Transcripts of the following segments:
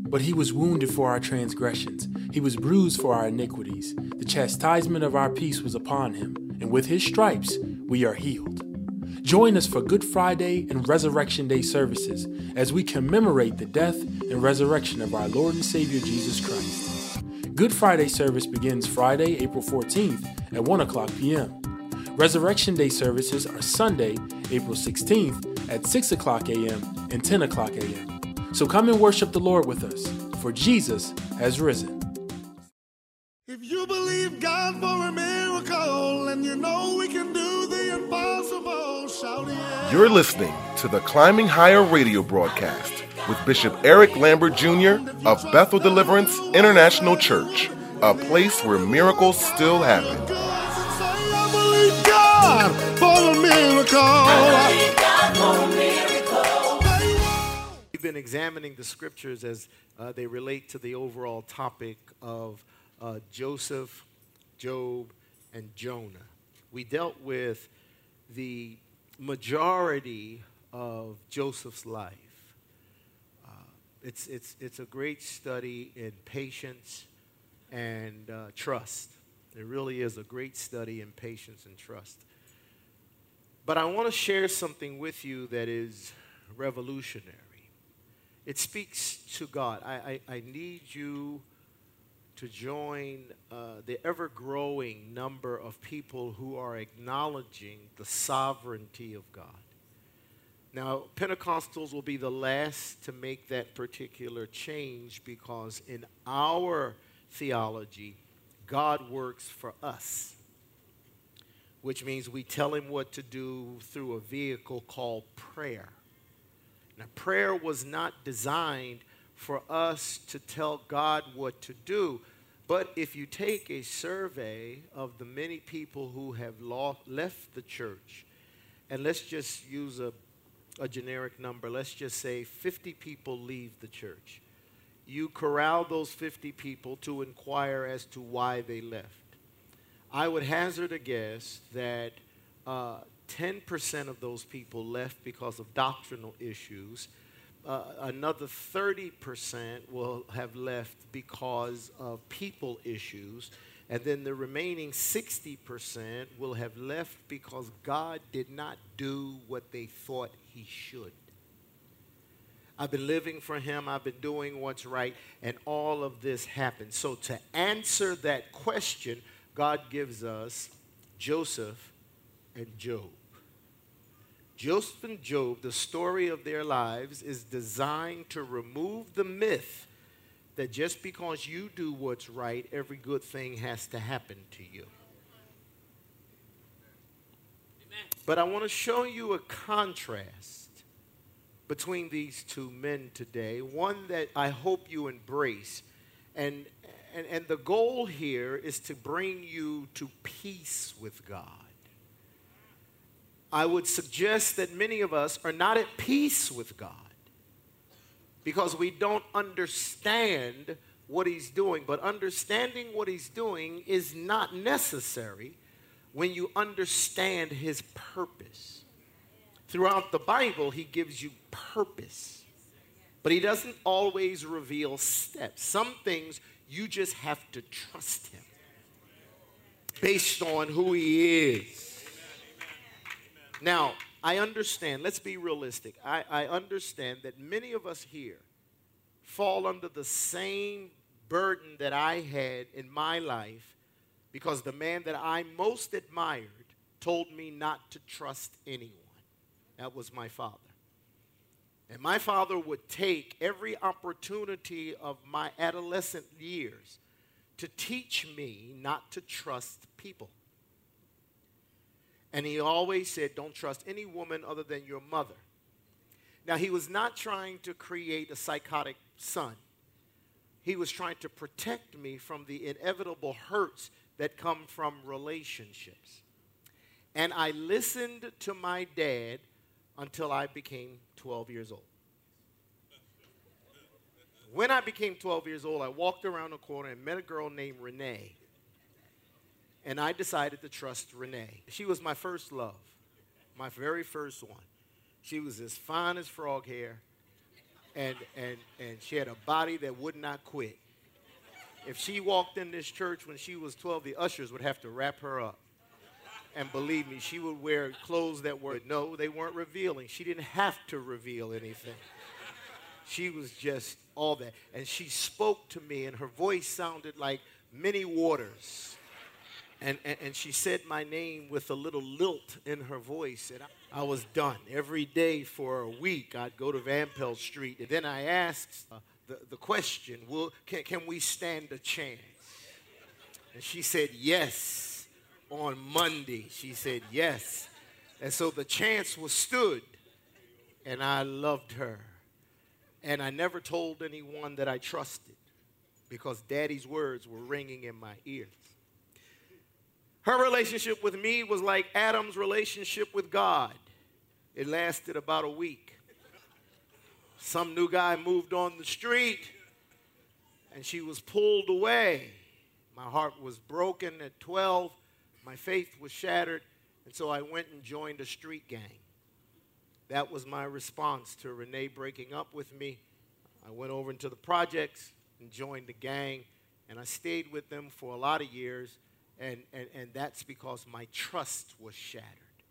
But he was wounded for our transgressions. He was bruised for our iniquities. The chastisement of our peace was upon him, and with his stripes we are healed. Join us for Good Friday and Resurrection Day services as we commemorate the death and resurrection of our Lord and Savior Jesus Christ. Good Friday service begins Friday, April 14th at 1 o'clock p.m. Resurrection Day services are Sunday, April 16th at 6 o'clock a.m. and 10 o'clock a.m. So come and worship the Lord with us, for Jesus has risen. If you believe God for a miracle and you know we can do the impossible, shout it. You're listening to the Climbing Higher radio broadcast with Bishop Eric Lambert Jr. of Bethel Deliverance International Church, a place where miracles still happen. I believe God for a miracle. I believe God for a miracle. We've been examining the scriptures as they relate to the overall topic of Joseph, Job, and Jonah. We dealt with the majority of Joseph's life. It's a great study in patience and trust. It really is a great study in patience and trust. But I want to share something with you that is revolutionary. It speaks to God. I need you to join the ever-growing number of people who are acknowledging the sovereignty of God. Now, Pentecostals will be the last to make that particular change because in our theology, God works for us, which means we tell him what to do through a vehicle called prayer. Now, prayer was not designed for us to tell God what to do, but if you take a survey of the many people who have left the church, and let's just use a generic number, let's just say 50 people leave the church. You corral those 50 people to inquire as to why they left. I would hazard a guess that 10% of those people left because of doctrinal issues. Another 30% will have left because of people issues. And then the remaining 60% will have left because God did not do what they thought he should. I've been living for him. I've been doing what's right. And all of this happened. So to answer that question, God gives us Joseph and Job. Joseph and Job, the story of their lives, is designed to remove the myth that just because you do what's right, every good thing has to happen to you. Amen. But I want to show you a contrast between these two men today, one that I hope you embrace. And the goal here is to bring you to peace with God. I would suggest that many of us are not at peace with God because we don't understand what he's doing. But understanding what he's doing is not necessary when you understand his purpose. Throughout the Bible, he gives you purpose, but he doesn't always reveal steps. Some things you just have to trust him based on who he is. Now, I understand, let's be realistic. I understand that many of us here fall under the same burden that I had in my life because the man that I most admired told me not to trust anyone. That was my father. And my father would take every opportunity of my adolescent years to teach me not to trust people. And he always said, don't trust any woman other than your mother. Now, he was not trying to create a psychotic son. He was trying to protect me from the inevitable hurts that come from relationships. And I listened to my dad until I became 12 years old. When I became 12 years old, I walked around the corner and met a girl named Renee. And I decided to trust Renee. She was my first love, my very first one. She was as fine as frog hair, and she had a body that would not quit. If she walked in this church when she was 12, the ushers would have to wrap her up. And believe me, she would wear clothes that were, no, they weren't revealing. She didn't have to reveal anything. She was just all that. And she spoke to me, and her voice sounded like many waters. And she said my name with a little lilt in her voice. And I was done. Every day for a week, I'd go to Van Pelt Street. And then I asked the question, can we stand a chance? And she said, yes. On Monday, she said yes. And so the chance was stood, and I loved her. And I never told anyone that I trusted because Daddy's words were ringing in my ears. Her relationship with me was like Adam's relationship with God. It lasted about a week. Some new guy moved on the street, and she was pulled away. My heart was broken at 12. My faith was shattered, and so I went and joined a street gang. That was my response to Renee breaking up with me. I went over into the projects and joined the gang, and I stayed with them for a lot of years, and that's because my trust was shattered.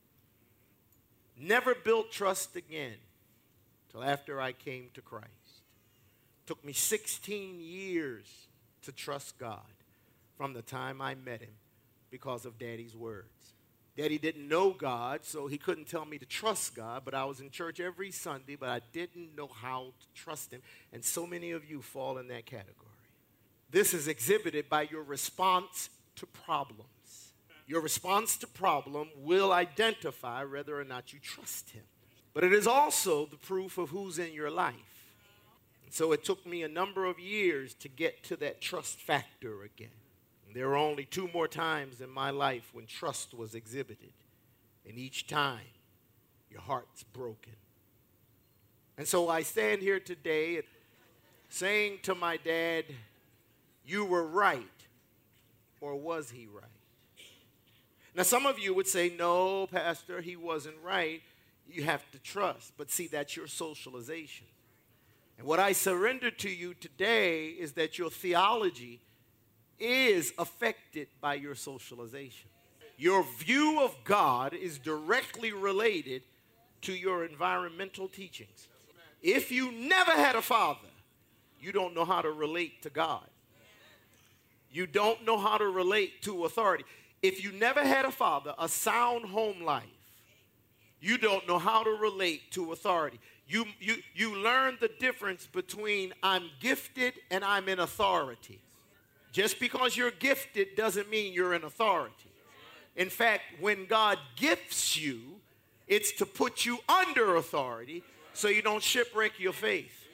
Never built trust again till after I came to Christ. Took me 16 years to trust God from the time I met him, because of Daddy's words. Daddy didn't know God, so he couldn't tell me to trust God, but I was in church every Sunday, but I didn't know how to trust him, and so many of you fall in that category. This is exhibited by your response to problems. Your response to problem will identify whether or not you trust him. But it is also the proof of who's in your life. And so it took me a number of years to get to that trust factor again. There were only 2 more times in my life when trust was exhibited. And each time, your heart's broken. And so I stand here today saying to my dad, you were right, or was he right? Now, some of you would say, no, Pastor, he wasn't right. You have to trust. But see, that's your socialization. And what I surrender to you today is that your theology is affected by your socialization. Your view of God is directly related to your environmental teachings. If you never had a father, you don't know how to relate to God. You don't know how to relate to authority. If you never had a father, a sound home life, you don't know how to relate to authority. You learn the difference between I'm gifted and I'm in authority. Just because you're gifted doesn't mean you're in authority. In fact, when God gifts you, it's to put you under authority so you don't shipwreck your faith.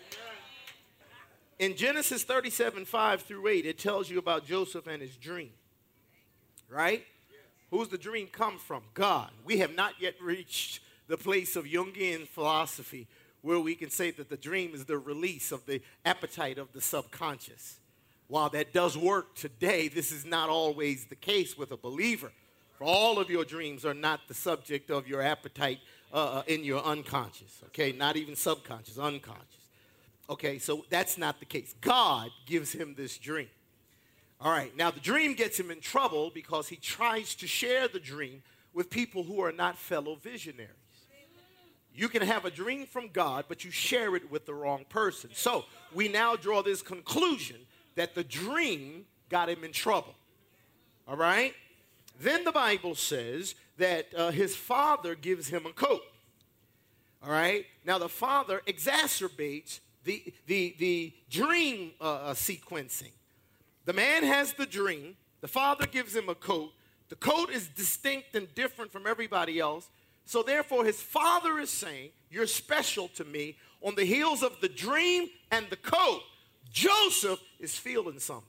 In Genesis 37:5-8, it tells you about Joseph and his dream. Right? Who's the dream come from? God. We have not yet reached the place of Jungian philosophy where we can say that the dream is the release of the appetite of the subconscious. While that does work today, this is not always the case with a believer. For all of your dreams are not the subject of your appetite in your unconscious, okay? Not even subconscious, unconscious. Okay, so that's not the case. God gives him this dream. All right, now the dream gets him in trouble because he tries to share the dream with people who are not fellow visionaries. You can have a dream from God, but you share it with the wrong person. So we now draw this conclusion that the dream got him in trouble. All right? Then the Bible says that his father gives him a coat. All right? Now the father exacerbates the dream sequencing. The man has the dream. The father gives him a coat. The coat is distinct and different from everybody else. So therefore his father is saying, you're special to me. On the heels of the dream and the coat, Joseph is feeling something.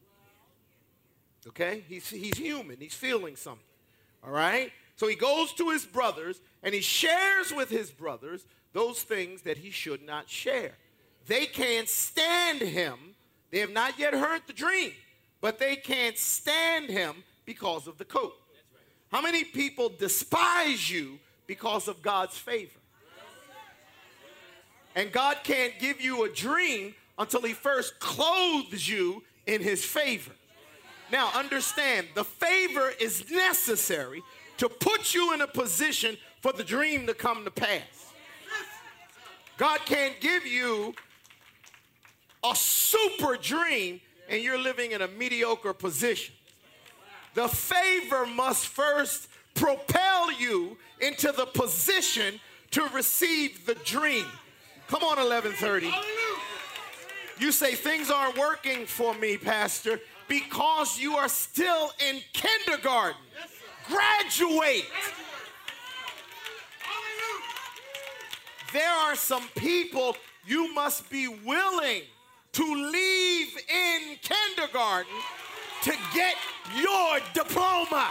Okay? He's human. He's feeling something. All right? So he goes to his brothers and he shares with his brothers those things that he should not share. They can't stand him. They have not yet heard the dream, but they can't stand him because of the coat. How many people despise you because of God's favor? And God can't give you a dream until he first clothes you in his favor. Now understand, the favor is necessary to put you in a position for the dream to come to pass. God can't give you a super dream and you're living in a mediocre position. The favor must first propel you into the position to receive the dream. Come on, 1130. You say things aren't working for me, Pastor, because you are still in kindergarten. Graduate. There are some people you must be willing to leave in kindergarten to get your diploma.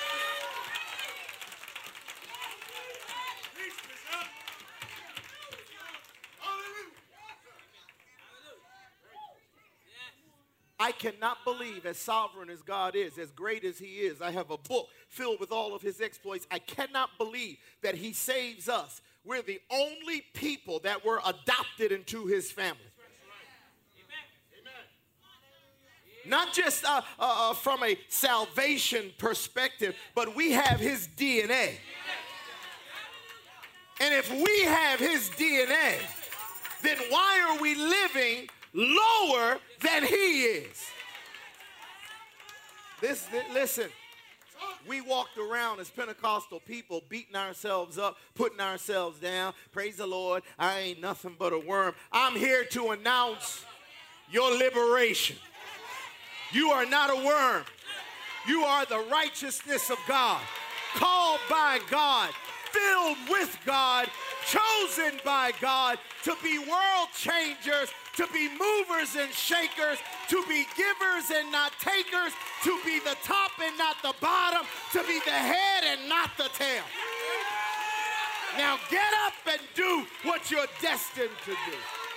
I cannot believe, as sovereign as God is, as great as he is, I have a book filled with all of his exploits. I cannot believe that he saves us. We're the only people that were adopted into his family. Not just from a salvation perspective, but we have his DNA. And if we have his DNA, then why are we living lower than he is? Listen, we walked around as Pentecostal people beating ourselves up, putting ourselves down. Praise the Lord, I ain't nothing but a worm. I'm here to announce your liberation. You are not a worm. You are the righteousness of God, called by God, filled with God, chosen by God to be world changers, to be movers and shakers, to be givers and not takers, to be the top and not the bottom, to be the head and not the tail. Now get up and do what you're destined to do.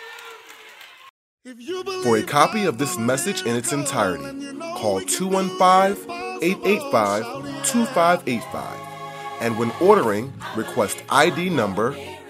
For a copy of this message in its entirety, call 215-885-2585. And when ordering, request ID number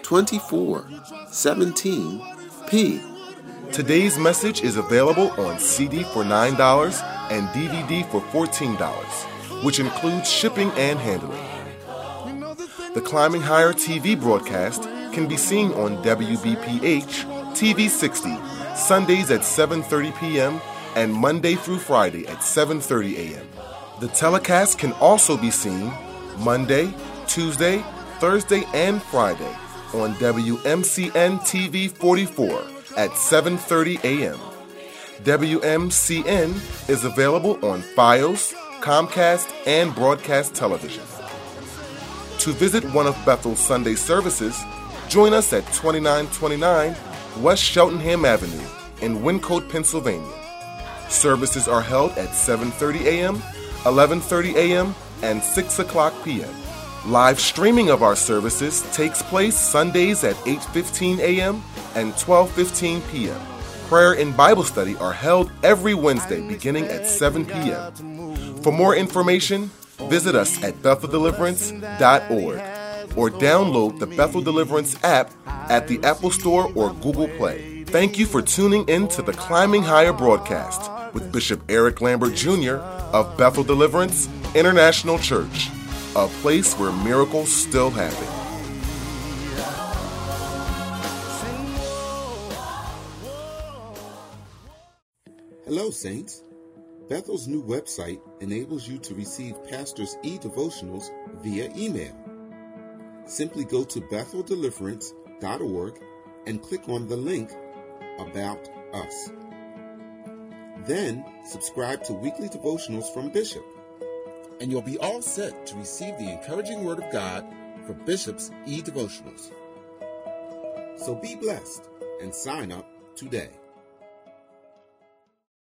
2417P. Today's message is available on CD for $9 and DVD for $14, which includes shipping and handling. The Climbing Higher TV broadcast can be seen on WBPH TV 60, Sundays at 7:30 p.m. and Monday through Friday at 7:30 a.m. The telecast can also be seen Monday, Tuesday, Thursday, and Friday on WMCN TV 44 at 7:30 a.m. WMCN is available on Fios, Comcast, and Broadcast Television. To visit one of Bethel's Sunday services, join us at 2929 West Cheltenham Avenue in Wyncote, Pennsylvania. Services are held at 7:30 a.m., 11:30 a.m., and 6 o'clock p.m. Live streaming of our services takes place Sundays at 8:15 a.m. and 12:15 p.m. Prayer and Bible study are held every Wednesday beginning at 7 p.m. For more information, visit us at BethelDeliverance.org or download the Bethel Deliverance app at the Apple Store or Google Play. Thank you for tuning in to the Climbing Higher broadcast with Bishop Eric Lambert Jr. of Bethel Deliverance International Church, a place where miracles still happen. Hello, Saints. Bethel's new website enables you to receive Pastor's e-devotionals via email. Simply go to BethelDeliverance.org and click on the link About Us. Then subscribe to weekly devotionals from Bishop, and you'll be all set to receive the encouraging word of God for Bishop's e-devotionals. So be blessed and sign up today.